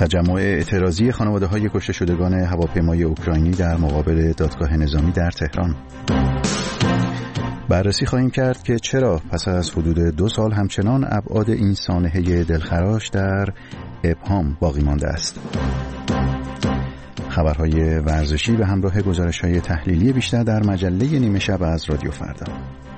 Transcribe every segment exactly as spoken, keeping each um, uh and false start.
تجمع اعتراضی خانواده‌های کشته شدگان هواپیمای اوکراینی در مقابل دادگاه نظامی در تهران. بررسی خواهیم کرد که چرا پس از حدود دو سال همچنان ابعاد این سانحه دلخراش در ابهام باقی مانده است. خبرهای ورزشی به همراه گزارش‌های تحلیلی بیشتر در مجله نیمه شب از رادیو فردا.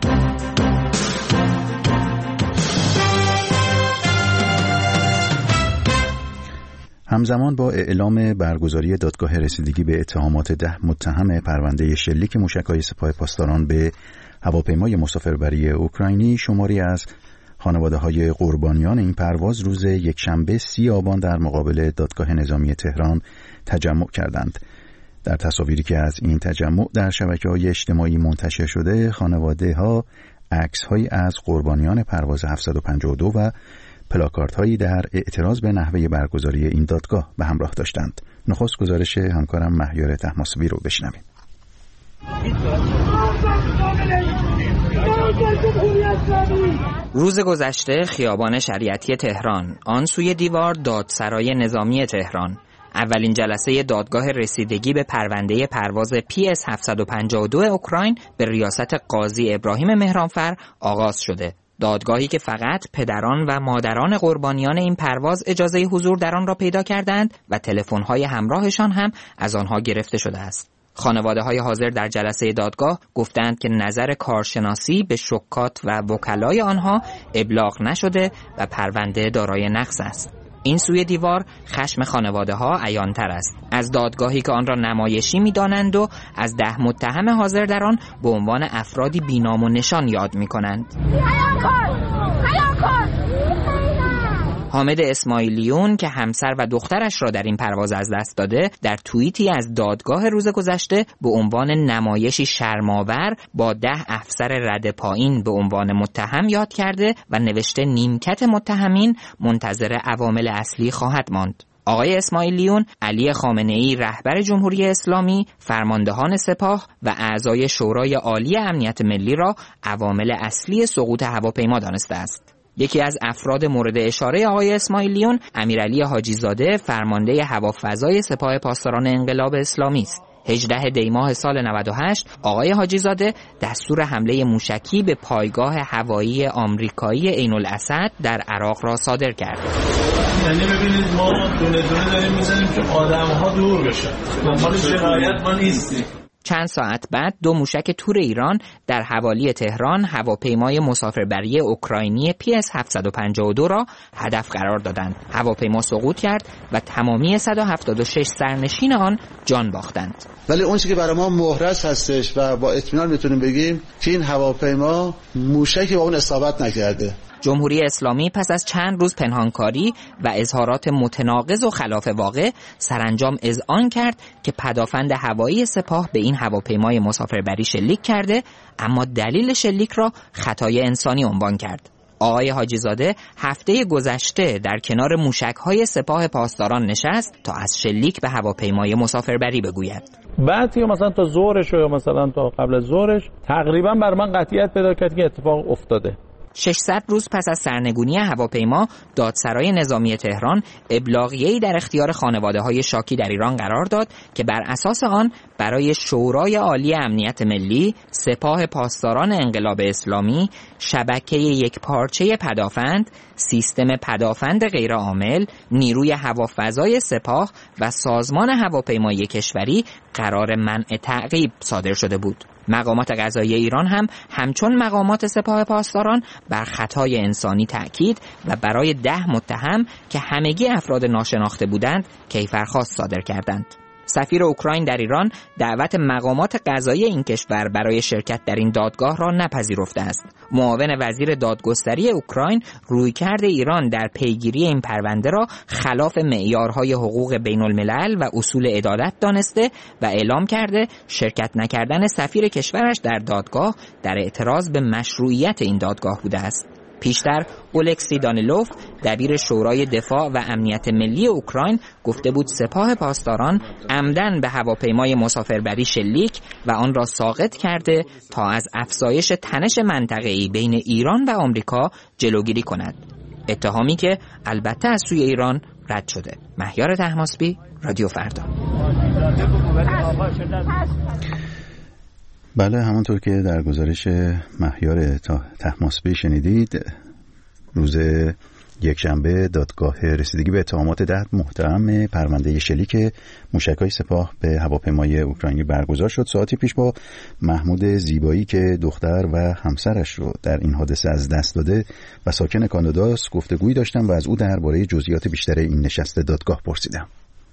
همزمان با اعلام برگزاری دادگاه رسیدگی به اتهامات ده متهم پرونده شلیک موشک‌های سپاه پاسداران به هواپیمای مسافربری اوکراینی، شماری از خانواده‌های قربانیان این پرواز روز یکشنبه سی آبان در مقابل دادگاه نظامی تهران تجمع کردند. در تصاویری که از این تجمع در شبکه‌های اجتماعی منتشر شده، خانواده‌ها عکس‌هایی از قربانیان پرواز هفتصد و پنجاه و دو و پلاکاردهایی در اعتراض به نحوه برگزاری این دادگاه به همراه داشتند. نخست گزارش همکارم مهیار طهماسبی رو بشنویم. روز گذشته خیابان شریعتی تهران، آن سوی دیوار دادسرای نظامی تهران، اولین جلسه دادگاه رسیدگی به پرونده پرواز پی اس هفتصد و پنجاه و دو اوکراین به ریاست قاضی ابراهیم مهرانفر آغاز شده. دادگاهی که فقط پدران و مادران قربانیان این پرواز اجازه حضور در آن را پیدا کردند و تلفن‌های همراهشان هم از آنها گرفته شده است. خانواده‌های حاضر در جلسه دادگاه گفتند که نظر کارشناسی به شکات و وکلای آنها ابلاغ نشده و پرونده دارای نقص است. این سوی دیوار خشم خانواده‌ها عیان‌تر است. از دادگاهی که آن را نمایشی می‌دانند و از ده متهم حاضر در آن به عنوان افرادی بی‌نام و نشان یاد می‌کنند. حامد اسماعیلیون که همسر و دخترش را در این پرواز از دست داده، در توییتی از دادگاه روز گذشته به عنوان نمایشی شرم‌آور با ده افسر رده پایین به عنوان متهم یاد کرده و نوشته نیمکت متهمین منتظر عوامل اصلی خواهد ماند. آقای اسماعیلیون علی خامنه‌ای رهبر جمهوری اسلامی، فرماندهان سپاه و اعضای شورای عالی امنیت ملی را عوامل اصلی سقوط هواپیما دانسته است. یکی از افراد مورد اشاره آقای اسماعیلیون امیرعلی حاجی زاده، فرمانده هوافضای سپاه پاسداران انقلاب اسلامی است. هجدهم دی ماه سال نود و هشت آقای حاجی زاده دستور حمله موشکی به پایگاه هوایی آمریکایی عین الاسد در عراق را صادر کرد. یعنی ببینید ما دونه دونه داریم میزنیم که آدم‌ها دور بشن. دنبال شکایت ما نیستیم. چند ساعت بعد دو موشک تور ایران در حوالی تهران هواپیمای مسافربری اوکراینی پی اس هفتصد و پنجاه و دو را هدف قرار دادند. هواپیما سقوط کرد و تمامی صد و هفتاد و شش سرنشین آن جان باختند. ولی اون چیزی که برای ما مهرس هستش و با اطمینان میتونیم بگیم که این هواپیما موشکی با اون اصابت نکرده. جمهوری اسلامی پس از چند روز پنهانکاری و اظهارات متناقض و خلاف واقع سرانجام اذعان کرد که پدافند هوایی سپاه به این هواپیمای مسافربری شلیک کرده، اما دلیل شلیک را خطای انسانی عنوان کرد. آقای حاجی زاده هفته گذشته در کنار موشک‌های سپاه پاسداران نشست تا از شلیک به هواپیمای مسافربری بگوید. بعد که مثلا تا ظهرش یا مثلا تا قبل از ظهرش تقریبا بر من قطعیت پیدا کرد که اتفاق افتاده. ششصد روز پس از سرنگونی هواپیما، دادسرای نظامی تهران ابلاغیه‌ای در اختیار خانواده‌های شاکی در ایران قرار داد که بر اساس آن برای شورای عالی امنیت ملی، سپاه پاسداران انقلاب اسلامی، شبکه یکپارچه پدافند، سیستم پدافند غیرعامل، نیروی هوافضای سپاه و سازمان هواپیمایی کشوری قرار منع تعقیب صادر شده بود. مقامات قضایی ایران هم همچون مقامات سپاه پاسداران بر خطای انسانی تأکید و برای ده متهم که همگی افراد ناشناخته بودند کیفرخواست صادر کردند. سفیر اوکراین در ایران دعوت مقامات قضایی این کشور برای شرکت در این دادگاه را نپذیرفته است. معاون وزیر دادگستری اوکراین رویکرد ایران در پیگیری این پرونده را خلاف معیارهای حقوق بین الملل و اصول عدالت دانسته و اعلام کرده شرکت نکردن سفیر کشورش در دادگاه در اعتراض به مشروعیت این دادگاه بوده است. پیشتر اولکسی دانیلوف دبیر شورای دفاع و امنیت ملی اوکراین گفته بود سپاه پاسداران عمدن به هواپیمای مسافربری شلیک و آن را ساقط کرده تا از افزایش تنش منطقه‌ای بین ایران و آمریکا جلوگیری کند. اتهامی که البته از سوی ایران رد شده. مهیار طهماسبی، رادیو فردا. بله، همونطور که در گزارش مهیار طهماسبی شنیدید، روز یکشنبه دادگاه رسیدگی به اتهامات ده متهم پرونده شلیک موشک‌های سپاه به هواپیمای اوکراینی برگزار شد. ساعتی پیش با محمود زیبایی که دختر و همسرش رو در این حادثه از دست داده و ساکن کاناداست گفتگویی داشتم و از او درباره جزئیات بیشتر این نشست دادگاه پرسیدم.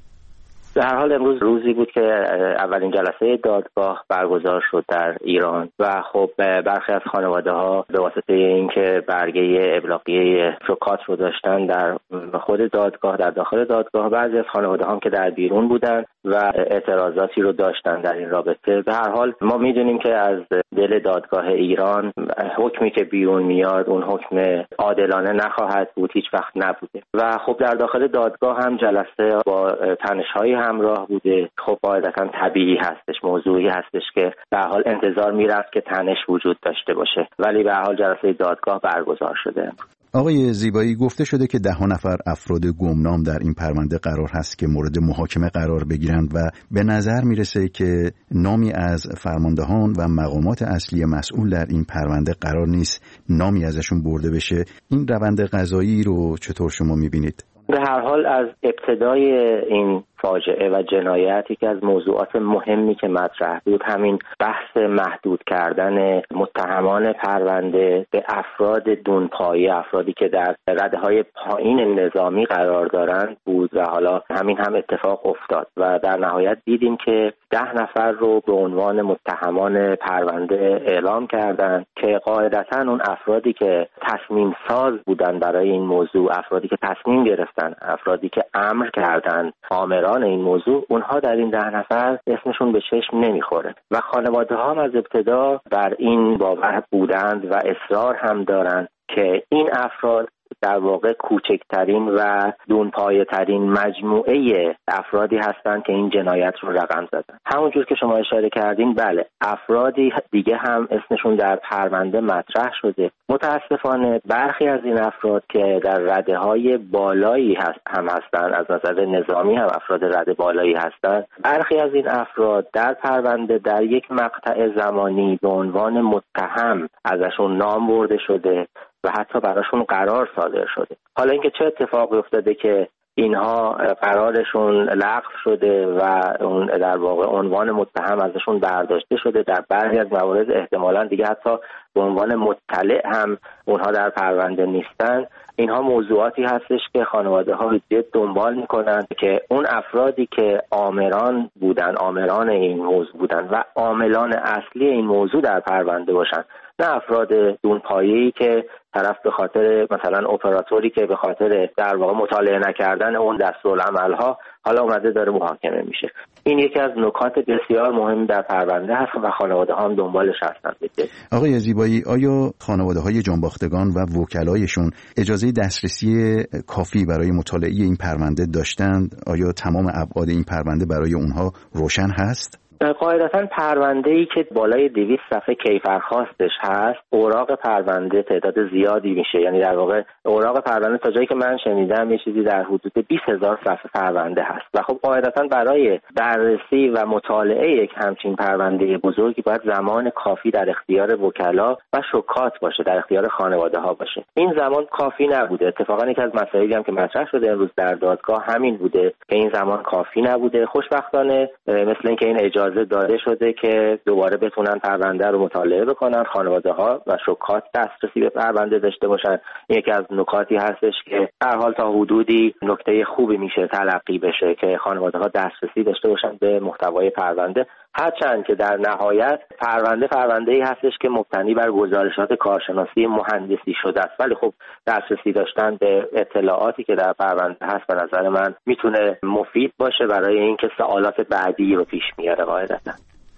به هر حال امروز روزی بود که اولین جلسه دادگاه برگزار شد در ایران و خب برخی از خانواده ها به واسطه اینکه برگه ابلاغیه شکات رو داشتن در خود دادگاه، در داخل دادگاه، بعضی از خانواده ها که در بیرون بودن و اعتراضاتی رو داشتن در این رابطه. به هر حال ما میدونیم که از دل دادگاه ایران حکمی که بیرون میاد اون حکم عادلانه نخواهد بود، هیچ وقت نبوده و خب در داخل دادگاه هم جلسه با تنش‌های همراه بوده. خب قاعدتا طبیعی هستش، موضوعی هستش که به هر حال انتظار میرفت که تنش وجود داشته باشه، ولی به هر حال جلسه دادگاه برگزار شده. آقای زیبایی، گفته شده که ده نفر افراد گمنام در این پرونده قرار هست که مورد محاکمه قرار بگیرند و به نظر میرسه که نامی از فرماندهان و مقامات اصلی مسئول در این پرونده قرار نیست نامی ازشون برده بشه. این روند قضایی رو چطور شما میبینید؟ به هر حال از ابتدای این فاجعه و جنایتی که از موضوعات مهمی که مطرح بود همین بحث محدود کردن متهمان پرونده به افراد دونپایه، افرادی که در رده‌های پایین نظامی قرار دارند بود و حالا همین هم اتفاق افتاد و در نهایت دیدیم که ده نفر رو به عنوان متهمان پرونده اعلام کردند که قاعدتاً اون افرادی که تصمیم ساز بودن برای این موضوع، افرادی که تصمیم گرفتن، افرادی که امر کردند، آمران این موضوع، اونها در این ده نفر اسمشون به چشم نمیخوره و خانواده ها هم از ابتدا بر این باور بودند و اصرار هم دارند که این افراد در واقع کوچکترین و دونپایه ترین مجموعه افرادی هستند که این جنایت رو رقم زدن. همونجور که شما اشاره کردین، بله، افرادی دیگه هم اسمشون در پرونده مطرح شده. متاسفانه برخی از این افراد که در رده‌های بالایی هست هم هستند، از نظر نظامی هم افراد رده بالایی هستند، برخی از این افراد در پرونده در یک مقطع زمانی به عنوان متهم ازشون نام برده شده و حتی براشون قرار صادر شده. حالا اینکه چه اتفاقی افتاده که اینها قرارشون لغو شده و اون در واقع عنوان متهم ازشون برداشته شده، در بعضی از موارد احتمالاً دیگه حتی به عنوان مطلع هم اونها در پرونده نیستن، اینها موضوعاتی هستش که خانواده ها جد دنبال میکنن که اون افرادی که آمران بودن، آمران این موضوع بودن و عاملان اصلی این موضوع در پرونده باشن، نه افراد دونپایه‌ای که طرف به خاطر مثلا اپراتوری که به خاطر در واقع مطالعه نکردن اون دستورالعمل‌ها حالا اومده داره محاکمه میشه. این یکی از نکات بسیار مهم در پرونده هست و خانواده ها هم دنبالش هستند. آقای زیبایی، آیا خانواده های جانباختگان و وکلایشون اجازه دسترسی کافی برای مطالعه این پرونده داشتند؟ آیا تمام ابعاد این پرونده برای اونها روشن هست؟ قاعدتاً پرونده‌ای که بالای دویست صفحه کیفرخواستش هست، اوراق پرونده تعداد زیادی میشه. یعنی در واقع اوراق پرونده تا جایی که من شنیدم یه چیزی در حدود بیست هزار صفحه پرونده هست و خب قاعدتاً برای بررسی و مطالعه یک همچین پرونده بزرگی باید زمان کافی در اختیار وکلا و شکات باشه، در اختیار خانواده ها باشه. این زمان کافی نبوده. اتفاقاً یکی از مسائلی هم که مطرح شده امروز در دادگاه همین بوده که این زمان کافی نبوده. خوشبختانه مثل اینکه این اجازه داده شده که دوباره بتونن پرونده رو مطالعه بکنن، خانواده ها و شکات دسترسی به پرونده داشته باشن. یکی از نکاتی هستش که هر حال تا حدودی نکته خوبی میشه تلقی بشه که خانواده ها دسترسی داشته باشن به محتوای پرونده، هرچند که در نهایت پرونده پرونده‌ای هستش که مبتنی بر گزارشات کارشناسی مهندسی شده است، ولی خب دسترسی داشتن به اطلاعاتی که در پرونده هست به نظر من میتونه مفید باشه برای اینکه سوالات بعدی رو پیش میاره. قاعدتا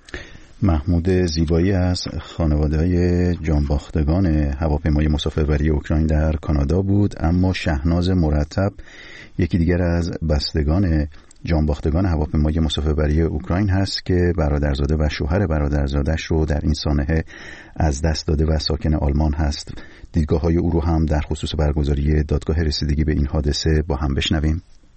محمود زیبایی از خانواده‌های جانباختگان هواپیمای مسافربری اوکراین در کانادا بود. اما شهناز مرتب، یکی دیگر از بستگان جانباختگان هواپیمای مسافربری اوکراین هست که برادرزاده و شوهر برادرزادش رو در این سانحه از دست داده و ساکن آلمان هست. دیدگاه‌های او رو هم در خصوص برگزاری دادگاه رسیدگی به این حادثه با هم بشنویم.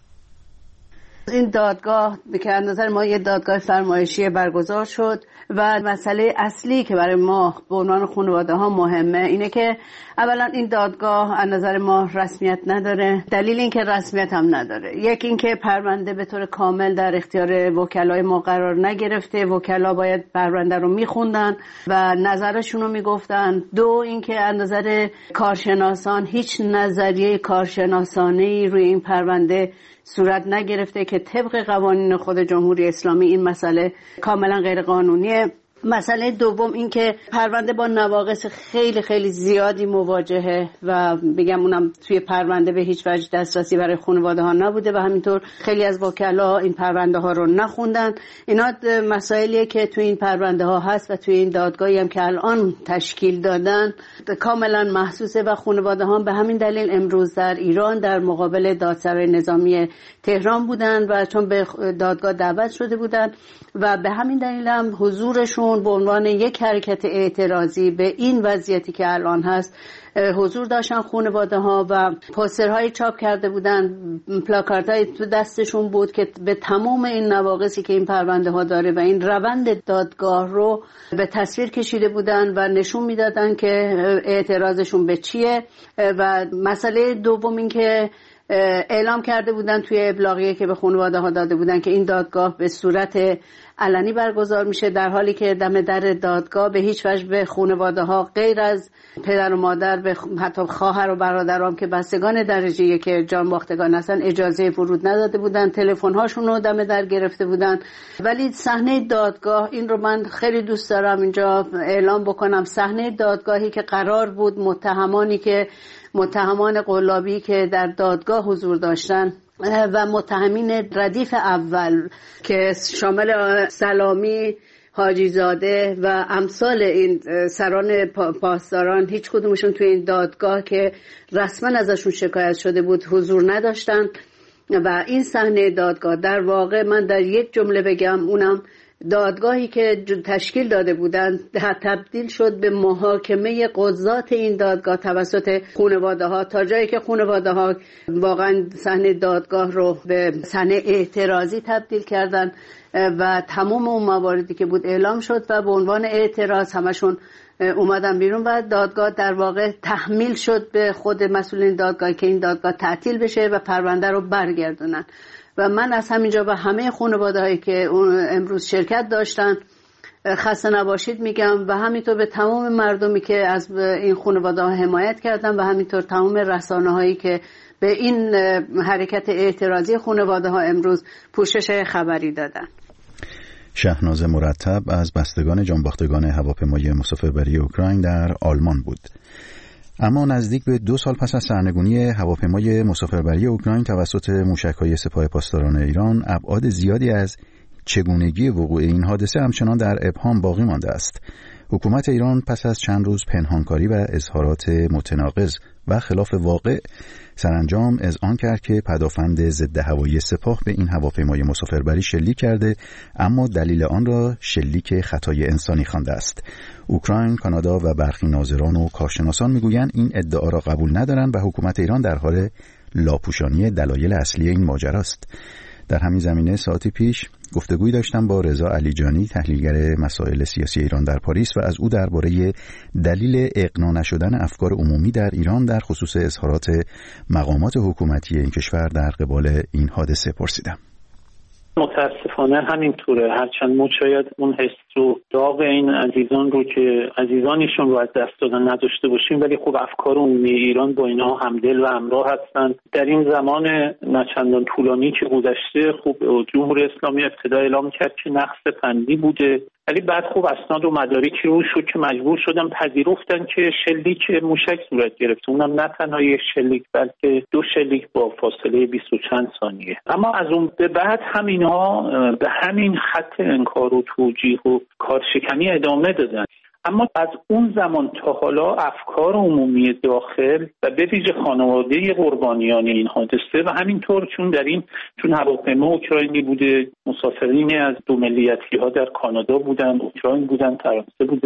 این دادگاه که از نظر ما یه دادگاه فرمایشی برگزار شد و مسئله اصلی که برای ما به عنوان خانواده ها مهمه اینه که اولا این دادگاه از نظر ما رسمیت نداره. دلیل این که رسمیت هم نداره، یکی این که پرونده به طور کامل در اختیار وکلای ما قرار نگرفته. وکلا باید پرونده رو میخوندن و نظرشون رو میگفتن. دو این که از نظر کارشناسان هیچ نظریه کارشناسانه‌ای روی این پرونده صورت نگرفته که طبق قوانین خود جمهوری اسلامی این مسئله کاملا غیر قانونیه. مسئله دوم این که پرونده با نواقص خیلی خیلی زیادی مواجهه و بگم اونم توی پرونده به هیچ وجه دسترسی برای خانواده ها نبوده و همینطور خیلی از وکلا این پرونده ها رو نخوندن. اینا مسائلیه که توی این پرونده ها هست و توی این دادگاهی هم که الان تشکیل دادن کاملا محسوسه و خانواده ها به همین دلیل امروز در ایران در مقابل دادسرای نظامی تهران بودن و چون به دادگاه دعوت شده بودن و به همین دلیل هم حضورشون به عنوان یک حرکت اعتراضی به این وضعیتی که الان هست حضور داشتن خانواده ها و پوسترهای چاپ کرده بودن، پلاکاردهای تو دستشون بود که به تمام این نواقصی که این پرونده ها داره و این روند دادگاه رو به تصویر کشیده بودن و نشون میدادن که اعتراضشون به چیه. و مسئله دوم این که اعلام کرده بودن توی ابلاغیه که به خانواده ها داده بودن که این دادگاه به صورت علنی برگزار میشه، در حالی که دم در دادگاه به هیچ وجه به خانواده ها غیر از پدر و مادر، به حتی خواهر و برادرام که بستگان درجه یک جان باختگان هستن اجازه ورود نداده بودن، تلفن هاشون رو دم در گرفته بودن. ولی صحنه دادگاه، این رو من خیلی دوست دارم اینجا اعلام بکنم، صحنه دادگاهی که قرار بود متهمانی که متهمان قلابی که در دادگاه حضور داشتن و متهمین ردیف اول که شامل سلامی، حاجی زاده و امثال این سران پاسداران هیچ کدومشون توی این دادگاه که رسما ازشون شکایت شده بود حضور نداشتن. و این صحنه دادگاه در واقع من در یک جمله بگم، اونم دادگاهی که تشکیل داده بودند تبدیل شد به محاکمه قضات این دادگاه توسط خانواده ها، تا جایی که خانواده ها واقعا صحنه دادگاه رو به صحنه اعتراضی تبدیل کردن و تمام اون مواردی که بود اعلام شد و به عنوان اعتراض همشون اومدن بیرون و دادگاه در واقع تحمیل شد به خود مسئولین دادگاه که این دادگاه تعطیل بشه و پرونده رو برگردونن. و من از همینجا به همه خانواده‌هایی که امروز شرکت داشتن خسته نباشید میگم و همینطور به تمام مردمی که از این خانواده‌ها حمایت کردن و همینطور تمام رسانه‌هایی که به این حرکت اعتراضی خانواده‌ها امروز پوشش خبری دادن. شهناز مرتب از بستگان جانباختگان هواپیمای مسافربری اوکراین در آلمان بود. اما نزدیک به دو سال پس از سرنگونی هواپیمای مسافربری اوکراین توسط موشک‌های سپاه پاسداران ایران، ابعاد زیادی از چگونگی وقوع این حادثه همچنان در ابهام باقی مانده است. حکومت ایران پس از چند روز پنهانکاری و اظهارات متناقض و خلاف واقع سرانجام اذعان کرد که پدافند ضد هوایی سپاه به این هواپیمای مسافربری شلیک کرده، اما دلیل آن را شلیک خطای انسانی خوانده است. اوکراین، کانادا و برخی ناظران و کارشناسان میگویند این ادعا را قبول ندارند و حکومت ایران در حال لاپوشانی دلایل اصلی این ماجرا است. در همین زمینه ساعتی پیش گفتگویی داشتم با رضا علیجانی، تحلیلگر مسائل سیاسی ایران در پاریس، و از او درباره دلیل اقناع نشدن افکار عمومی در ایران در خصوص اظهارات مقامات حکومتی این کشور در قبال این حادثه پرسیدم. متاسفانه همینطوره، هرچند ما شاید اون حس و داغ این عزیزان رو که عزیزانشون رو از دست دادن نداشته باشیم، ولی خب افکار عمومی ایران با اینها همدل و همراه هستن. در این زمان نچندان طولانی که گذشته خب جمهوری اسلامی ابتدا اعلام کرد که نقص فنی بوده، ولی بعد خب اسناد و مدارکی رو شد که مجبور شدن پذیرفتن که شلیک موشک صورت گرفته، اونم نه تنها یک شلیک بلکه دو شلیک با فاصله بیست و چند ثانیه. اما از اون به بعد همینها به همین خط انکار و توجیه و کارشکنی ادامه دادن. اما از اون زمان تا حالا افکار عمومی داخل و به ویژه خانواده قربانیان این حادثه و همینطور چون در این چون هواپیما اوکراینی بوده، مسافرین از دو ملیتی ها در کانادا بودن، اوکراین بودن، فرانسه بوده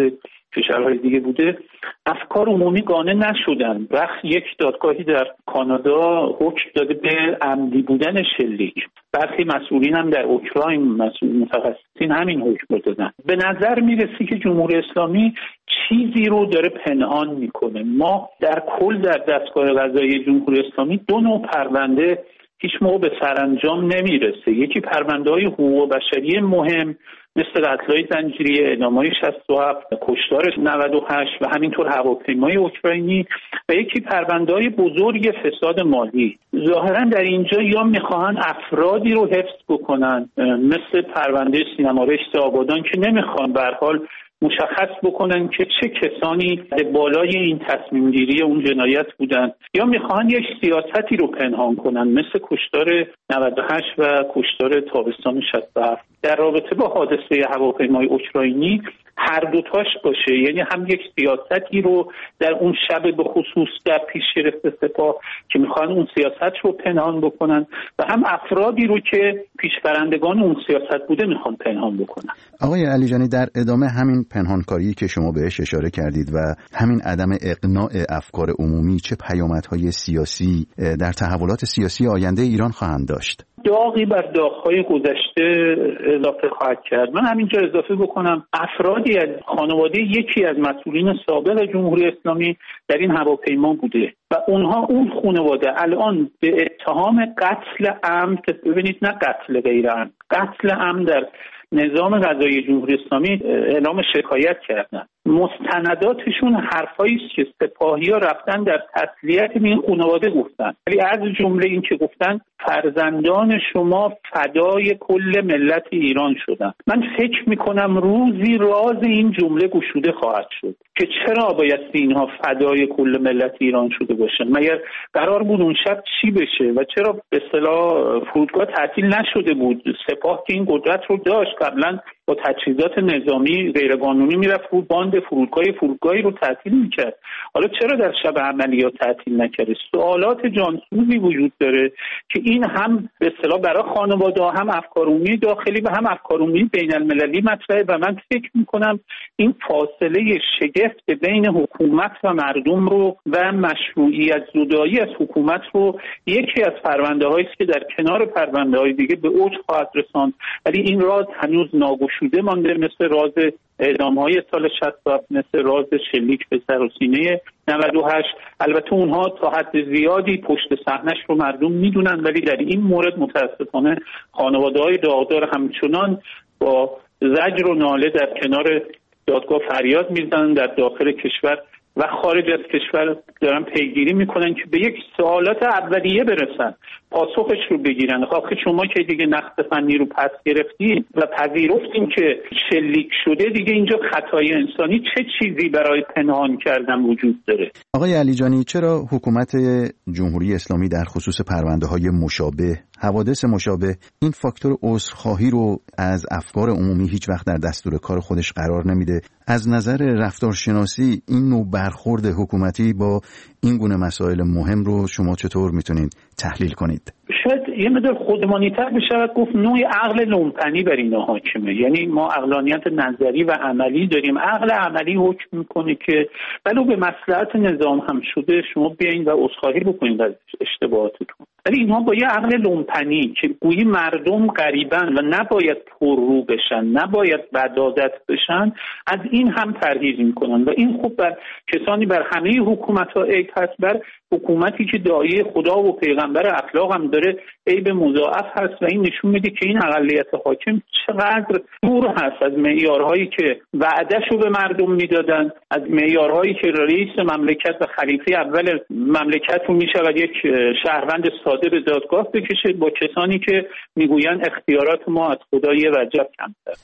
کشورهای دیگه بوده، افکار عمومی قانع نشدن. وقت یک دادگاهی در کانادا حکم داده به عمدی بودن شلیک، برخی مسئولین هم در اوکراین مسئول متخصصین همین حکم دادن. به نظر میرسی که جمهوری اسلامی چیزی رو داره پنهان میکنه. ما در کل در دستگاه قضایی جمهوری اسلامی دو نوع پرونده هیچ موقع به سرانجام نمیرسه. یکی پرونده‌های حقوق بشری مهم مثل قتل‌های زنجیری، اعدام‌های شصت و هفت، کشتار نود و هشت و همینطور هواپیمای اوکراینی، و یکی پرونده‌های بزرگ فساد مالی. ظاهراً در اینجا یا می‌خواهن افرادی رو حفظ بکنن مثل پرونده سینما رشت آبادان که نمی‌خوان به هر حال مشخص بکنن که چه کسانی بالای این تصمیم گیری اون جنایت بودن، یا میخوان یک سیاستی رو پنهان کنن مثل کشتار نود و هشت و کشتار تابستان شصت و هفت. در رابطه با حادثه هواپیمای اوکراینی هر دوتاش باشه، یعنی هم یک سیاستی رو در اون شب به خصوص در پیش گرفته سپاه که میخوان اون سیاست رو پنهان بکنن و هم افرادی رو که پیشبرندگان اون سیاست بوده میخوان پنهان بکنن. آقای علیجانی، در ادامه همین پنهانکاری که شما بهش اشاره کردید و همین عدم اقناع افکار عمومی چه پیامدهای سیاسی در تحولات سیاسی آینده ایران خواهند داشت؟ داغی بر داغ‌های گذشته اضافه خواهد کرد. من همینجا اضافه بکنم افرادی از خانواده یکی از مسئولین سابق جمهوری اسلامی در این هواپیما بوده و اونها اون خانواده الان به اتهام قتل عمد، ببینید نه قتل غیر عمد، قتل عمد در نظام قضایی جمهوری اسلامی اعلام شکایت کردن. مستنداتشون حرفایی است که سپاهی‌ها رفتن در تسلیت این خانواده گفتن، ولی از جمله این که گفتن فرزندان شما فدای کل ملت ایران شدن. من فکر میکنم روزی راز این جمله گشوده خواهد شد که چرا باید اینها فدای کل ملت ایران شده باشن. مگر قرار بود اون شب چی بشه و چرا به اصطلاح فرودگاه تعطیل نشده بود؟ سپاه که این قدرت رو داشت، قبلا با تجهیزات نظامی غیرقانونی میرفت رو باند فرودگاه فرودگاهی رو تعطیل میکرد. حالا چرا در شب عملیات تعطیل نکرده؟ سوالات جانسوزی وجود داره که این هم به اصطلاح برای خانواده هم افکار عمومی داخلی و هم افکار عمومی بین المللی مطرحه و من فکر میکنم این فاصله شگفت بین حکومت و مردم رو و مشروعیت زدایی از حکومت رو یکی از پرونده هایی است که در کنار پرونده های دیگه به اوج خواهد رساند، ولی این راز هنوز ناگشوده مانده، مثل راز اعدام های سال شصت و هفت، مثل راز شلیک به سر و سینه نود و هشت. البته اونها تا حد زیادی پشت صحنه‌اش رو مردم میدونن، ولی در این مورد متاسفانه خانواده‌های داغدار همچنان با زجر و ناله در کنار دادگاه فریاد میزنن. در داخل کشور و خارج از کشور دارن پیگیری میکنن که به یک سوالات اولیه برسن، پاسخش رو بگیرن. آخه شما که دیگه نقد فنی رو پس گرفتین و پذیرفتین که شلیک شده، دیگه اینجا خطای انسانی چه چیزی برای پنهان کردن وجود داره؟ آقای علیجانی، چرا حکومت جمهوری اسلامی در خصوص پرونده‌های مشابه، حوادث مشابه، این فاکتور عذرخواهی رو از افکار عمومی هیچ وقت در دستور کار خودش قرار نمیده؟ از نظر رفتارشناسی این نوع برخورد حکومتی با این گونه مسائل مهم رو شما چطور میتونید تحلیل کنید؟ شاید یه مقدار خودمانی‌تر بشود گفت نوع عقل لومپنی بر اینا حاکمه. یعنی ما عقلانیت نظری و عملی داریم، عقل عملی حکم میکنه که ولو به مصلحت نظام هم شده شما بیاین و عذرخواهی بکنید از اشتباهاتتون، ولی اینها با یه عقل لومپنی که گویی مردم غریبن و نباید پررو بشن، نباید بدعادت بشن، از این هم پرهیز میکنن و این خوب بر کسانی بر همه حکومت‌ها عیب هست، بر حکومتی که داعیه خدا و پیغمبر اخلاق هم داره عیب مضاعف هست و این نشون میده که این اقلیت حاکم چقدر دور هست از معیارهایی که وعدهشو به مردم میدادن، از معیارهایی که رئیس مملکت و خلیفه اول مملکت رو میشود یک شهروند ساده به دادگاه بکشه با کسانی که میگوین اختیارات ما از خدای وجب کمتر.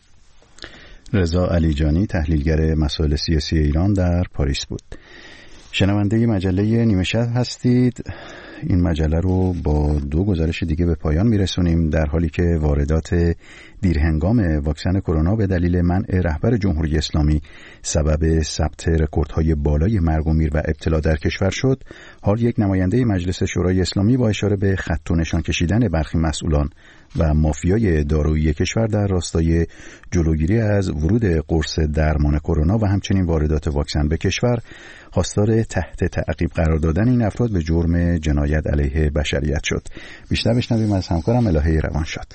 رضا علیجانی، تحلیلگر مسائل سیاسی ایران، در پاریس بود. شنونده مجله نیمه شب هستید. این مجله رو با دو گزارش دیگه به پایان میرسونیم، در حالی که واردات دیرهنگام واکسن کرونا به دلیل منع رهبر جمهوری اسلامی سبب ثبت رکوردهای بالای مرگ و میر و ابتلا در کشور شد. حال یک نماینده مجلس شورای اسلامی با اشاره به خط و نشان کشیدن برخی مسئولان و مافیای دارویی کشور در راستای جلوگیری از ورود قرص درمان کرونا و همچنین واردات واکسن به کشور خواستار تحت تعقیب قرار دادن این افراد به جرم جنایت علیه بشریت شد. بیشتر بشنویم از همکارم الهه روانشاد.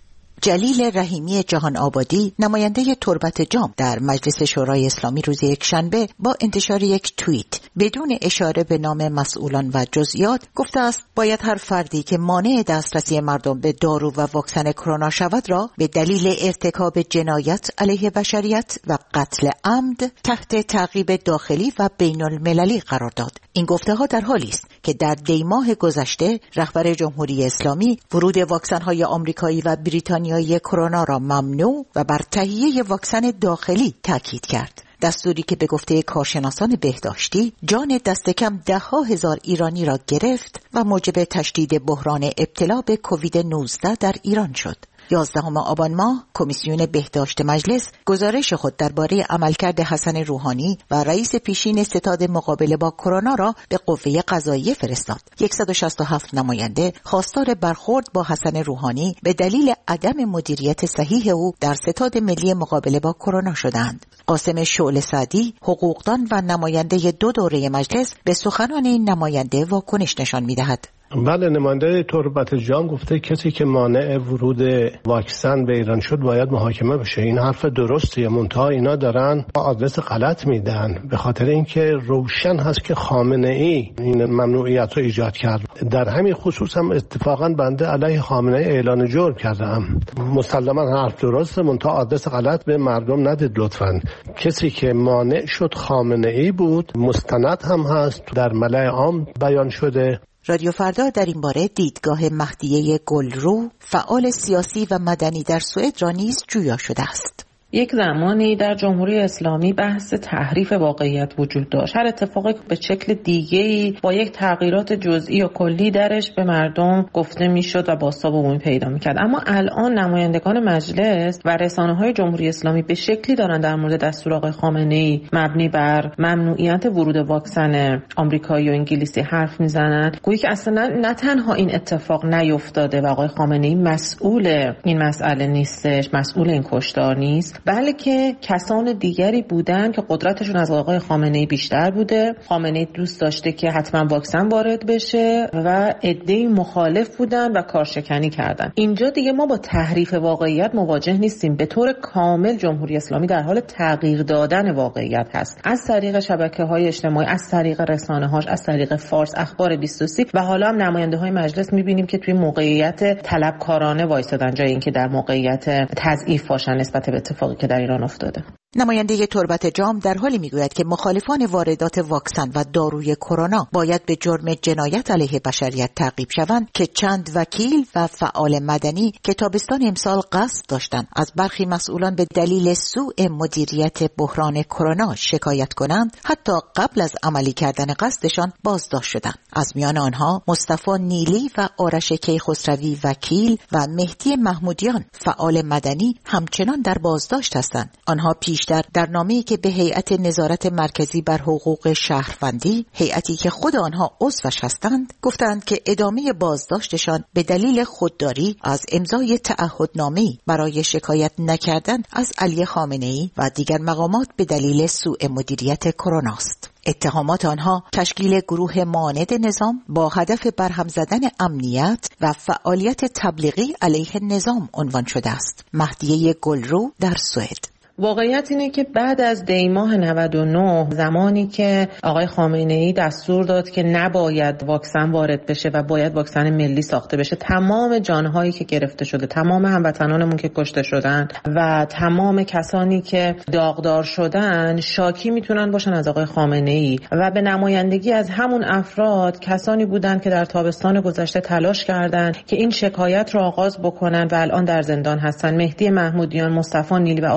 جلیل رحیمی جهان آبادی، نماینده تربت جام در مجلس شورای اسلامی، روز یکشنبه با انتشار یک توییت بدون اشاره به نام مسئولان و جزئیات گفته است باید هر فردی که مانع دسترسی مردم به دارو و واکسن کرونا شود را به دلیل ارتکاب جنایت علیه بشریت و قتل عمد تحت تعقیب داخلی و بین المللی قرار داد. این گفته ها در حالی است که در دی ماه گذشته رهبر جمهوری اسلامی ورود واکسن های آمریکایی و بریتانیایی کرونا را ممنوع و بر تهیه واکسن داخلی تاکید کرد. دستوری که به گفته کارشناسان بهداشتی جان دست کم ده ها هزار ایرانی را گرفت و موجب تشدید بحران ابتلا به کووید نوزده در ایران شد. یازدهم آبان ماه کمیسیون بهداشت مجلس گزارش خود درباره عملکرد حسن روحانی و رئیس پیشین ستاد مقابله با کرونا را به قوه قضاییه فرستاد. صد و شصت و هفت نماینده خواستار برخورد با حسن روحانی به دلیل عدم مدیریت صحیح او در ستاد ملی مقابله با کرونا شدند. قاسم شعله سعدی، حقوقدان و نماینده دو دوره مجلس، به سخنان این نماینده واکنش نشان می‌دهد. بله، نماینده تربت جام گفته کسی که مانع ورود واکسن به ایران شد باید محاکمه بشه. این حرف درستیه، منتها اینا دارن آدرس غلط میدن، به خاطر اینکه روشن هست که خامنه ای این ممنوعیت رو ایجاد کرد. در همین خصوص هم اتفاقا بنده علیه خامنه ای اعلان جرم کردم. مسلما حرف درسته، منتها آدرس غلط به مردم ندید لطفاً. کسی که مانع شد خامنه ای بود، مستند هم هست، در ملأ عام بیان شده. رادیو فردا در این باره دیدگاه مهدیه گلرو، فعال سیاسی و مدنی در سوئد را نیز جویا شده است. یک زمانی در جمهوری اسلامی بحث تحریف واقعیت وجود داشت. هر اتفاقی به شکل دیگه‌ای با یک تغییرات جزئی و کلی درش به مردم گفته میشد و بازتاب عمومی پیدا میکرد. اما الان نمایندگان مجلس و رسانه‌های جمهوری اسلامی به شکلی دارن در مورد دستور آقای خامنه‌ای مبنی بر ممنوعیت ورود واکسن آمریکایی و انگلیسی حرف میزنن، گویی که اصلا نه تنها این اتفاق نیفتاده و آقای خامنه‌ای مسئول این مسئله نیستش، مسئول این کشتار نیست، بلکه کسان دیگری بودن که قدرتشون از آقای خامنه‌ای بیشتر بوده. خامنه‌ای دوست داشته که حتما واکسن وارد بشه و عده‌ای مخالف بودن و کارشکنی کردن. اینجا دیگه ما با تحریف واقعیت مواجه نیستیم. به طور کامل جمهوری اسلامی در حال تغییر دادن واقعیت هست، از طریق شبکه‌های اجتماعی، از طریق رسانه‌هاش، از طریق فارس، اخبار بیست و سه و حالا هم نماینده‌های مجلس می‌بینیم که توی موقعیت طلبکارانه وایسادن جای اینکه در موقعیت تضعیف باشن نسبت به اتفاقی که در ایران افتاده. نماینده تربت جام در حالی میگوید که مخالفان واردات واکسن و داروی کرونا باید به جرم جنایت علیه بشریت تعقیب شوند که چند وکیل و فعال مدنی که تابستان امسال قصد داشتند از برخی مسئولان به دلیل سوء مدیریت بحران کرونا شکایت کنند، حتی قبل از عملی کردن قصدشان بازداشت شدند. از میان آنها مصطفی نیلی و آرش کیخسروی وکیل و مهدی محمودیان فعال مدنی همچنان در بازداشت هستند. آنها پیشتر در نامه‌ای که به هیئت نظارت مرکزی بر حقوق شهروندی، هیئتی که خود آنها عضوش هستند، گفتند که ادامه بازداشتشان به دلیل خودداری از امضای تعهدنامه‌ای برای شکایت نکردن از علی خامنه‌ای و دیگر مقامات به دلیل سوء مدیریت کرونا است. اتهامات آنها تشکیل گروه معاند نظام با هدف برهم زدن امنیت و فعالیت تبلیغی علیه نظام عنوان شده است. مهدیه گلرو در سوئد. واقعیت اینه که بعد از دی ماه نود و نه، زمانی که آقای خامنه‌ای دستور داد که نباید واکسن وارد بشه و باید واکسن ملی ساخته بشه، تمام جانهایی که گرفته شده، تمام هموطنانمون که کشته شدن و تمام کسانی که داغدار شدن شاکی میتونن باشن از آقای خامنه‌ای و به نمایندگی از همون افراد کسانی بودن که در تابستان گذشته تلاش کردند که این شکایت رو آغاز بکنن و الان در زندان هستن. مهدی محمودیان، مصطفی نیلی و آرش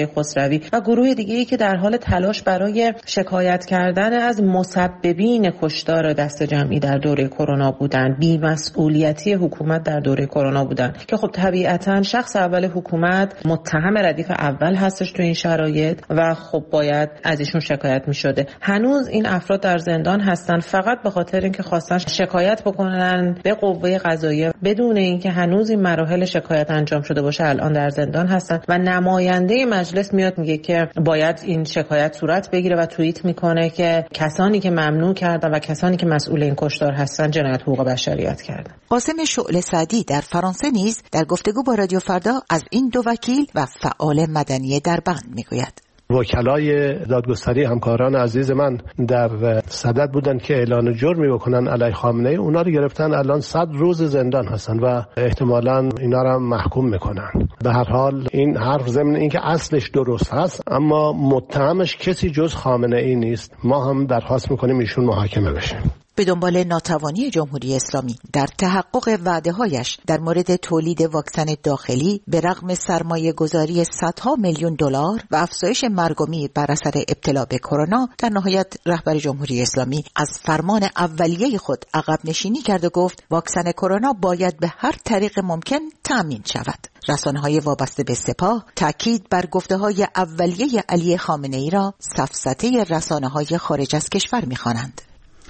خسروی و گروه دیگه‌ای که در حال تلاش برای شکایت کردن از مسببین کشتار دست جمعی در دوره کرونا بودن، بی‌مسئولیتی حکومت در دوره کرونا بودن که خب طبیعتاً شخص اول حکومت متهم ردیف اول هستش تو این شرایط و خب باید از ایشون شکایت می‌شده. هنوز این افراد در زندان هستن فقط به خاطر اینکه خواستن شکایت بکنن به قوه قضاییه، بدون اینکه هنوز این مراحل شکایت انجام شده باشه الان در زندان هستن و نماینده مجلس میاد میگه که باید این شکایت صورت بگیره و توییت میکنه که کسانی که ممنوع کردن و کسانی که مسئول این کشتار هستن جنایت حقوق بشریت کردن. قاسم شعله سعدی در فرانسه نیز در گفتگو با رادیو فردا از این دو وکیل و فعال مدنی دربند میگوید. وکلای دادگستری همکاران عزیز من در صدد بودن که اعلان جرمی بکنن علیه خامنه‌ای، اونا رو گرفتن الان صد روز زندان هستن و احتمالاً اینا رو محکوم میکنن. به هر حال این حرف ضمن اینکه اصلش درست هست اما متهمش کسی جز خامنه‌ای نیست. ما هم درخواست میکنیم ایشون محاکمه بشه. به دنبال ناتوانی جمهوری اسلامی در تحقق وعده‌هایش در مورد تولید واکسن داخلی به رغم سرمایه گذاری صدها میلیون دلار و افزایش مرگ و میر بر اثر ابتلا به کرونا، در نهایت رهبر جمهوری اسلامی از فرمان اولیه خود عقب نشینی کرد و گفت واکسن کرونا باید به هر طریق ممکن تامین شود. رسانه‌های وابسته به سپاه تاکید بر گفته‌های اولیه علی خامنه‌ای را سفسطه رسانه‌های خارج از کشور می‌خوانند.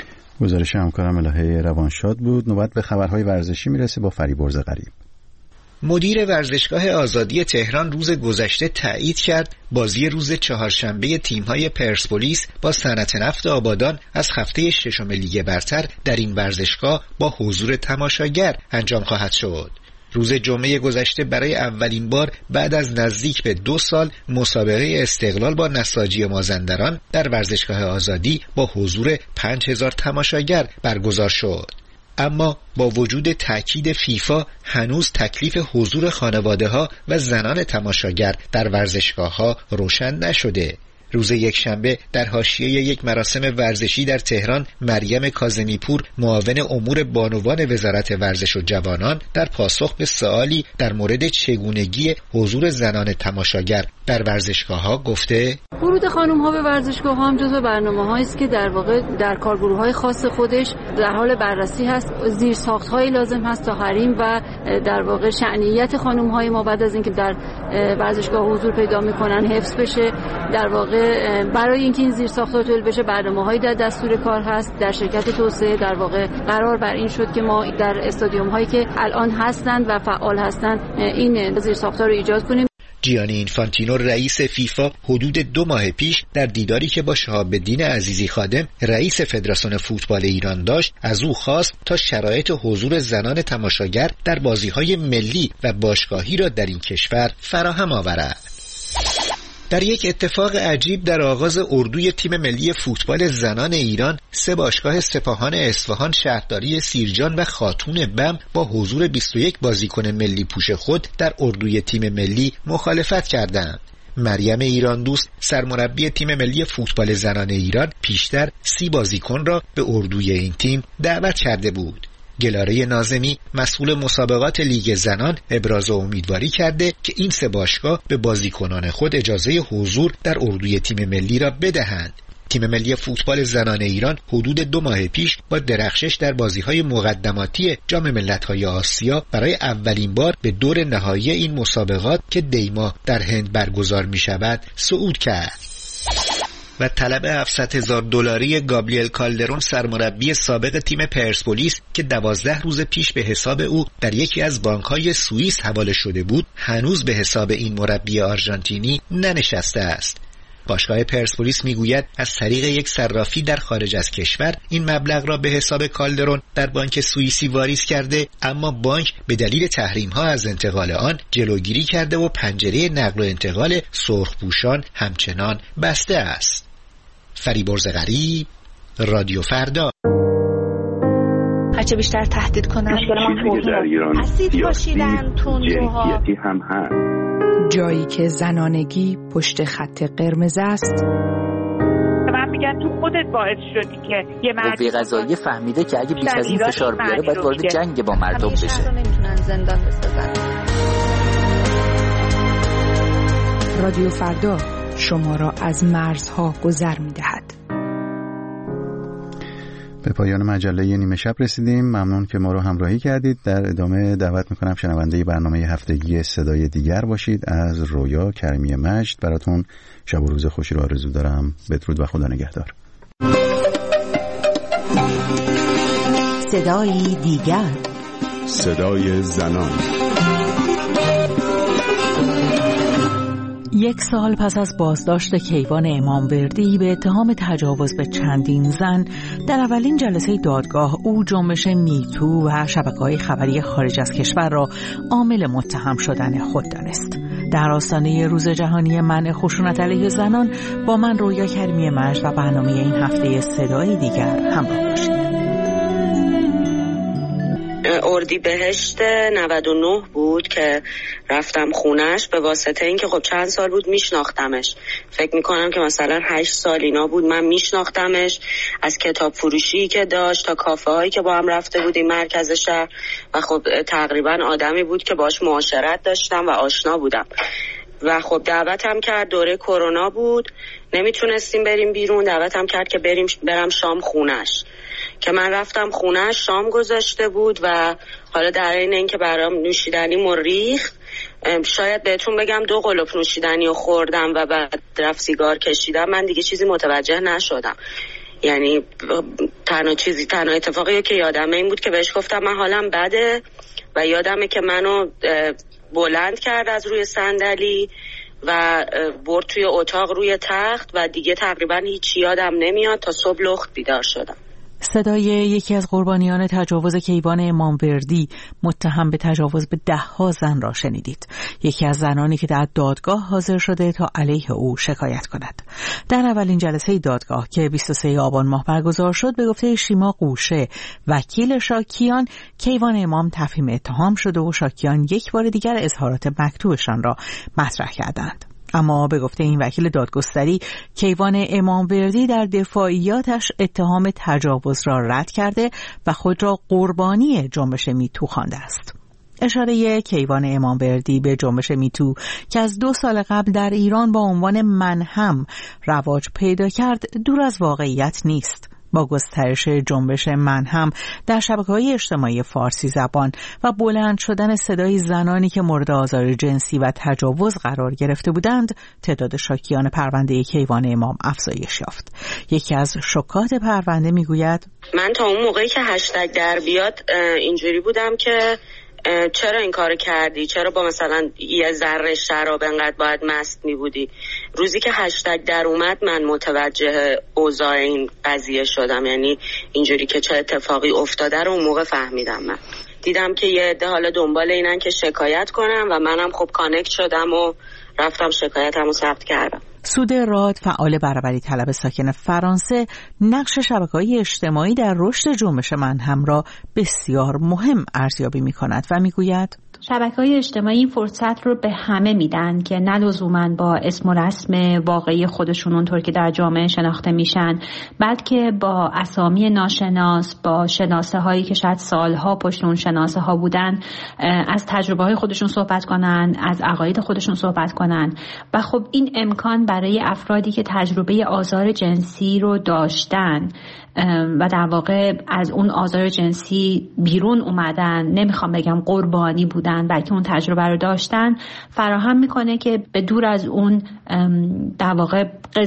گزارش همکارم الهه روانشاد بود. نوبت به خبرهای ورزشی میرسه با فریبرز غریب. مدیر ورزشگاه آزادی تهران روز گذشته تایید کرد بازی روز چهارشنبه تیم‌های پرسپولیس با صنعت نفت آبادان از هفته ششم لیگ برتر در این ورزشگاه با حضور تماشاگر انجام خواهد شد. روز جمعه گذشته برای اولین بار بعد از نزدیک به دو سال مسابقه استقلال با نساجی مازندران در ورزشگاه آزادی با حضور پنج هزار تماشاگر برگزار شد. اما با وجود تاکید فیفا هنوز تکلیف حضور خانواده‌ها و زنان تماشاگر در ورزشگاه‌ها روشن نشده. روز یکشنبه در حاشیه یک مراسم ورزشی در تهران، مریم کاظمی پور معاون امور بانوان وزارت ورزش و جوانان در پاسخ به سوالی در مورد چگونگی حضور زنان تماشاگر در ورزشگاه‌ها گفته: ورود خانم‌ها به ورزشگاه‌ها هم جزو برنامه‌هایی است که در واقع در کارگروه‌های خاص خودش در حال بررسی هست. زیرساخت‌های لازم هست تا حریم و در واقع شأنیت خانم‌های ما بعد از اینکه در ورزشگاه حضور پیدا می‌کنن حفظ بشه. در واقع برای اینکه این زیرساخت‌ها تولید بشه برنامه‌هایی در دستور کار هست. در شرکت توسعه در واقع قرار بر این شد که ما در استادیوم‌هایی که الان هستند و فعال هستند این زیرساخت‌ها رو ایجاد کنیم. جیانی اینفانتینو رئیس فیفا حدود دو ماه پیش در دیداری که با شهاب الدین عزیزی خادم رئیس فدراسیون فوتبال ایران داشت از او خواست تا شرایط حضور زنان تماشاگر در بازی‌های ملی و باشگاهی را در این کشور فراهم آورد. در یک اتفاق عجیب در آغاز اردوی تیم ملی فوتبال زنان ایران، سه باشگاه سپاهان اصفهان، شهرداری سیرجان و خاتون بم با حضور بیست و یک بازیکن ملی پوش خود در اردوی تیم ملی مخالفت کردند. مریم ایران دوست سرمربی تیم ملی فوتبال زنان ایران پیشتر سی بازیکن را به اردوی این تیم دعوت کرده بود. گلاره ناظمی مسئول مسابقات لیگ زنان ابراز امیدواری کرده که این سه باشگاه به بازیکنان خود اجازه حضور در اردوی تیم ملی را بدهند. تیم ملی فوتبال زنان ایران حدود دو ماه پیش با درخشش در بازی‌های مقدماتی جام ملت‌های آسیا برای اولین بار به دور نهایی این مسابقات که دیما در هند برگزار می‌شود صعود کرد. و طلب هفتصد هزار دلاری گابریل کالدرون سرمربی سابق تیم پرسپولیس که دوازده روز پیش به حساب او در یکی از بانک‌های سوئیس حواله شده بود هنوز به حساب این مربی آرژانتینی ننشسته است. باشگاه پرسپولیس میگوید از طریق یک صرافی در خارج از کشور این مبلغ را به حساب کالدرون در بانک سوئیسی واریز کرده، اما بانک به دلیل تحریم‌ها از انتقال آن جلوگیری کرده و پنجره نقل و انتقال سرخپوشان همچنان بسته است. فریبرز غریب، رادیو فردا. هرچه بیشتر تهدید کنن مشکل ما در ایران اسید پاشیدن تندروها جنسیتی هم هست. جایی که زنانگی پشت خط قرمز است. من میگن تو خودت باعث شدی که یه مرد قوه قضاییه فهمیده که اگه بیش از این فشار بیاره باید وارد جنگ با مردم بشه. نمیتونن زندان بسازن. رادیو فردا شما را از مرزها گذر می دهد. به پایان مجله نیمه شب رسیدیم. ممنون که ما رو همراهی کردید. در ادامه دعوت میکنم شنونده برنامه هفتگی صدای دیگر باشید. از رویا کریمی مجد براتون شب و روز خوشی رو آرزو دارم. بدرود و خدا نگهدار. صدای دیگر، صدای زنان. یک سال پس از بازداشت کیوان اماموردی به اتهام تجاوز به چندین زن، در اولین جلسه دادگاه او جنبش میتو و شبکه‌های خبری خارج از کشور را عامل متهم شدن خود دانست. در آستانه روز جهانی منع خشونت علیه زنان با من رویا کریمی مجد و برنامه این هفته صدای دیگر همراه باشید. اردیبهشت نود و نه بود که رفتم خونش به واسطه این که خب چند سال بود میشناختمش. فکر میکنم که مثلا هشت سال اینا بود من میشناختمش، از کتاب فروشی که داشت تا کافه هایی که با هم رفته بودیم مرکز شهر، و خب تقریبا آدمی بود که باش معاشرت داشتم و آشنا بودم. و خب دعوتم کرد، دوره کرونا بود، نمیتونستیم بریم بیرون، دعوتم کرد که بریم برم شام خونش، که من رفتم خونش، شام گذاشته بود و حالا در این اینکه برام نوشیدنی مریخ، شاید بهتون بگم دو قلوپ نوشیدنی رو خوردم و بعد رفت سیگار کشیدم. من دیگه چیزی متوجه نشدم. یعنی تنها چیزی تنها اتفاقی که یادمه این بود که بهش گفتم من حالم بده، و یادمه که منو بلند کرد از روی صندلی و برد توی اتاق روی تخت و دیگه تقریبا هیچی یادم نمیاد تا صبح لخت بیدار شدم. صدای یکی از قربانیان تجاوز کیوان اماموردی متهم به تجاوز به ده ها زن را شنیدید. یکی از زنانی که در دادگاه حاضر شده تا علیه او شکایت کند. در اولین جلسه دادگاه که بیست و سوم آبان ماه برگزار شد، به گفته شیما قوشه وکیل شاکیان، کیوان امام تفهیم اتهام شده و شاکیان یک بار دیگر اظهارات مکتوبشان را مطرح کردند. اما به گفته این وکیل دادگستری، کیوان اماموردی در دفاعیاتش اتهام تجاوز را رد کرده و خود را قربانی جنبش میتو خوانده است. اشاره کیوان اماموردی به جنبش میتو که از دو سال قبل در ایران با عنوان من هم رواج پیدا کرد دور از واقعیت نیست. با گسترش جنبش من هم در شبکه‌های اجتماعی فارسی زبان و بلند شدن صدای زنانی که مورد آزار جنسی و تجاوز قرار گرفته بودند، تعداد شاکیان پرونده کیوان امام افزایش یافت. یکی از شکات پرونده میگوید من تا اون موقعی که هشتگ در بیاد اینجوری بودم که چرا این کار کردی؟ چرا با مثلا یه ذره شراب انقدر باید مست می بودی؟ روزی که هشتگ در اومد من متوجه اوضاع این قضیه شدم، یعنی اینجوری که چه اتفاقی افتاده رو اون موقع فهمیدم. من دیدم که یه عده حالا دنبال اینن که شکایت کنم و منم خب کانکت شدم و رفتم شکایتمو ثبت کردم. سوده راد، فعال برابری طلب ساکن فرانسه، نقش شبکه‌های اجتماعی در رشد جنبش من هم را بسیار مهم ارزیابی می‌کند و می‌گوید شبکه‌های اجتماعی این فرصت رو به همه میدن که نه لزوماً با اسم و رسم واقعی خودشون اونطور که در جامعه شناخته میشن، بلکه با اسامی ناشناس، با شناسه هایی که شاید سالها پشت اون شناسه ها بودن، از تجربه های خودشون صحبت کنن، از عقاید خودشون صحبت کنن. و خب این امکان برای افرادی که تجربه آزار جنسی رو داشتن و در واقع از اون آزار جنسی بیرون اومدن، نمیخوام بگم قربانی بودن، بلکه اون تجربه رو داشتن، فراهم میکنه که به دور از اون در واقع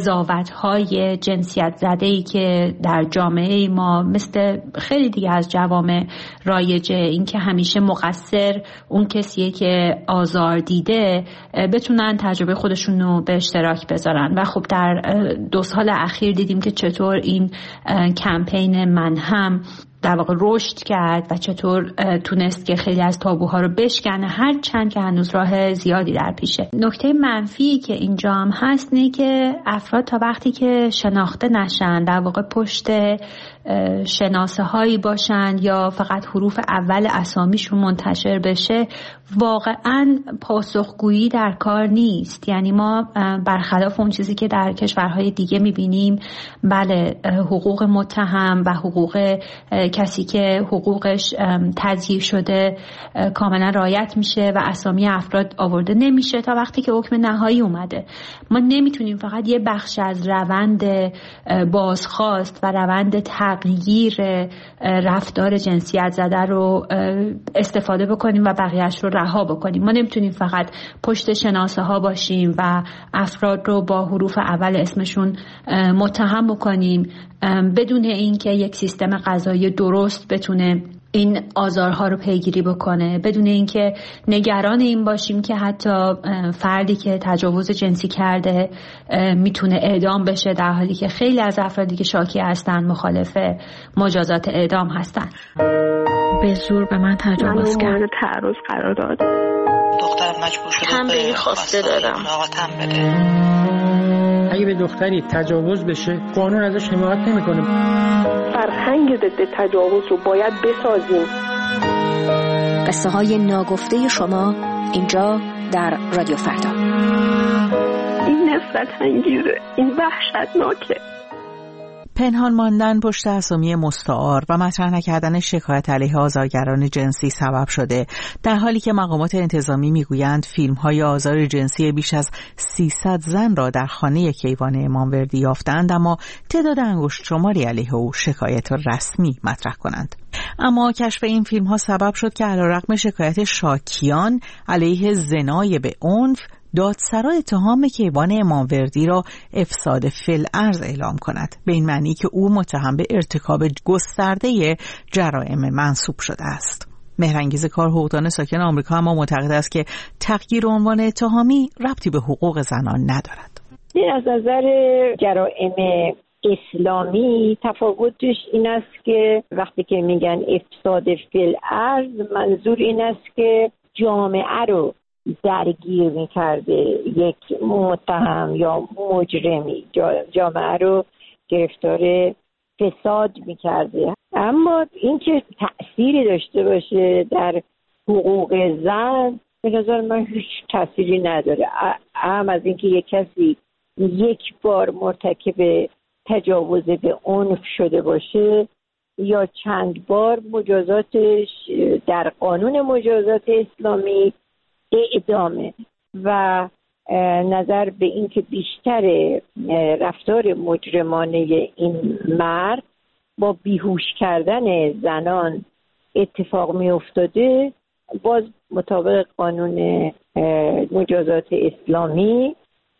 قضاوت‌های جنسیت زده‌ای که در جامعه ما مثل خیلی دیگه از جوامع رایجه، این که همیشه مقصر اون کسیه که آزار دیده، بتونن تجربه خودشون رو به اشتراک بذارن. و خب در دو سال اخیر دیدیم که چطور این کمپین من هم در واقع رشد کرد و چطور تونست که خیلی از تابوها رو بشکنه، هر چند که هنوز راه زیادی در پیشه. نکته منفی که اینجا هم هست نه که افراد تا وقتی که شناخته نشن، در واقع پشت شناسه هایی باشن یا فقط حروف اول اسامیشون منتشر بشه، واقعا پاسخگویی در کار نیست. یعنی ما برخلاف اون چیزی که در کشورهای دیگه میبینیم، بله حقوق متهم و حقوق کسی که حقوقش تضییع شده کاملا رعایت میشه و اسامی افراد آورده نمیشه تا وقتی که حکم نهایی اومده. ما نمیتونیم فقط یه بخش از روند بازخواست و روند تغییر رفتار جنسیت زده رو استفاده بکنیم و بقیهش رو رها بکنیم. ما نمیتونیم فقط پشت شناسه ها باشیم و افراد رو با حروف اول اسمشون متهم بکنیم بدون اینکه یک سیستم قضایی درست بتونه این آزارها رو پیگیری بکنه، بدون اینکه نگران این باشیم که حتی فردی که تجاوز جنسی کرده میتونه اعدام بشه، در حالی که خیلی از افرادی که شاکی هستن مخالف مجازات اعدام هستن. به زور به من تجاوز کرد. مورد تعرض قرار داد. دختر مجبور شده هم به این خواسته دادم. اگه به دختری تجاوز بشه قانون ازش حمایت نمیکنه. فرهنگ ضد تجاوز رو باید بسازیم. قصه های ناگفته شما اینجا در رادیو فردا. این نفرت انگیزه، این وحشتناکه. پنهان ماندن پشت اسامی مستعار و مطرح نکردن شکایت علیه آزارگران جنسی سبب شده، در حالی که مقامات انتظامی میگویند فیلم‌های آزار جنسی بیش از سیصد زن را در خانه کیوان اماموردی یافتند، اما تعداد انگشت شماری علیه او شکایت رسمی مطرح کنند. اما کشف این فیلم‌ها سبب شد که علیرغم شکایت شاکیان علیه زنای به عنف، دادسرا اتهام کیوان اماموردی را افساد فی‌الارض اعلام کند، به این معنی که او متهم به ارتکاب گسترده جرائم منسوب شده است. مهرانگیز کار حقوقدان ساکن آمریکا اما معتقد است که تغییر عنوان اتهامی ربطی به حقوق زنان ندارد. از نظر جرائم اسلامی تفاوتش این است که وقتی که میگن افساد فی‌الارض، منظور این است که جامعه رو درگیر میکرده، یک متهم یا مجرمی جامعه رو گرفتار فساد میکرده. اما اینکه تأثیری داشته باشه در حقوق زن به نظر من هیچ تأثیری نداره. هم از اینکه یک کسی یک بار مرتکب تجاوز به عنف شده باشه یا چند بار، مجازاتش در قانون مجازات اسلامی اعدامه و نظر به این که بیشتر رفتار مجرمانه این مرد با بیهوش کردن زنان اتفاق می افتاده، باز مطابق قانون مجازات اسلامی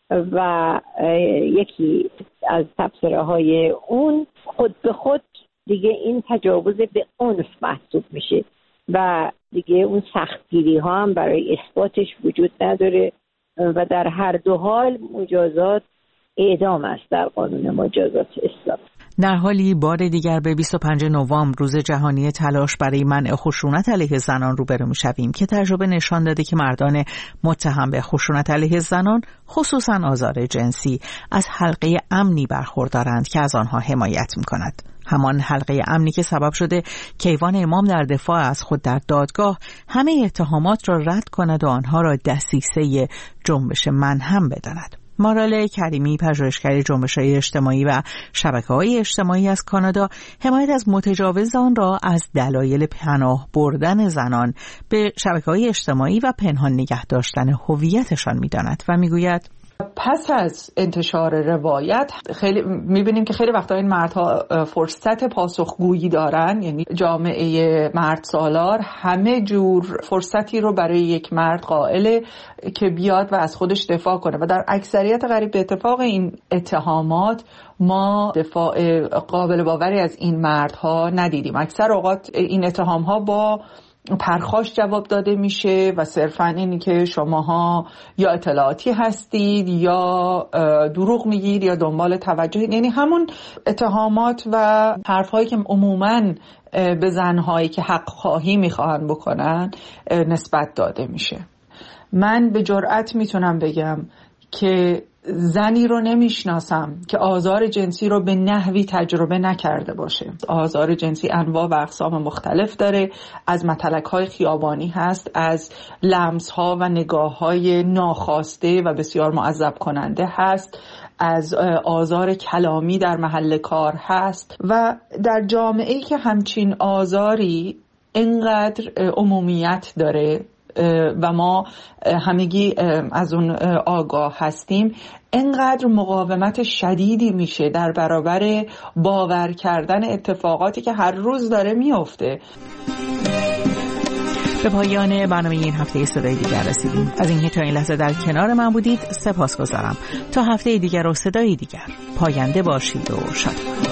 و یکی از تفسیرهای های اون خود به خود دیگه این تجاوز به عنف محسوب میشه و دیگه اون سختگیری ها هم برای اثباتش وجود نداره و در هر دو حال مجازات اعدام است در قانون مجازات اسلامی. در حالی بار دیگر به بیست و پنجم نوامبر روز جهانی تلاش برای منع خشونت علیه زنان روبرو می‌شویم که تجربه نشان داده که مردان متهم به خشونت علیه زنان، خصوصاً آزار جنسی، از حلقه امنی برخوردارند که از آنها حمایت می‌کند. همان حلقه امنی که سبب شده کیوان امام در دفاع از خود در دادگاه همه اتهامات را رد کند و آنها را دسیسه جنبش منهم بداند. مارال کریمی، پژوهشگر جنبش‌های اجتماعی و شبکه‌های اجتماعی از کانادا، حمایت از متجاوزان را از دلایل پناه بردن زنان به شبکه‌های اجتماعی و پنهان نگه داشتن هویتشان می‌داند و می‌گوید پس از انتشار روایت خیلی میبینیم که خیلی وقتا این مردها فرصت پاسخگویی دارن، یعنی جامعه مرد سالار همه جور فرصتی رو برای یک مرد قائله که بیاد و از خودش دفاع کنه و در اکثریت قریب به اتفاق این اتهامات ما دفاع قابل باوری از این مردها ندیدیم. اکثر اوقات این اتهامها با پرخاش جواب داده میشه و صرفاً اینی که شماها یا اطلاعاتی هستید یا دروغ میگید یا دنبال توجه، یعنی همون اتهامات و حرفهایی که عموماً به زنهایی که حق خواهی میخواهن بکنن نسبت داده میشه. من به جرئت میتونم بگم که زنی رو نمیشناسم که آزار جنسی رو به نحوی تجربه نکرده باشه. آزار جنسی انواع و اقسام مختلف داره، از متلک‌های خیابانی هست، از لمس‌ها و نگاه‌های ناخواسته و بسیار معذب کننده هست، از آزار کلامی در محل کار هست و در جامعه‌ای که همچین آزاری اینقدر عمومیت داره و ما همگی از اون آگاه هستیم، اینقدر مقاومت شدیدی میشه در برابر باور کردن اتفاقاتی که هر روز داره میفته. به پایان برنامه این هفته صدای دیگر رسیدیم. از اینکه تا این لحظه در کنار من بودید سپاسگزارم. تا هفته دیگر و صدای دیگر، پاینده باشید و شاد.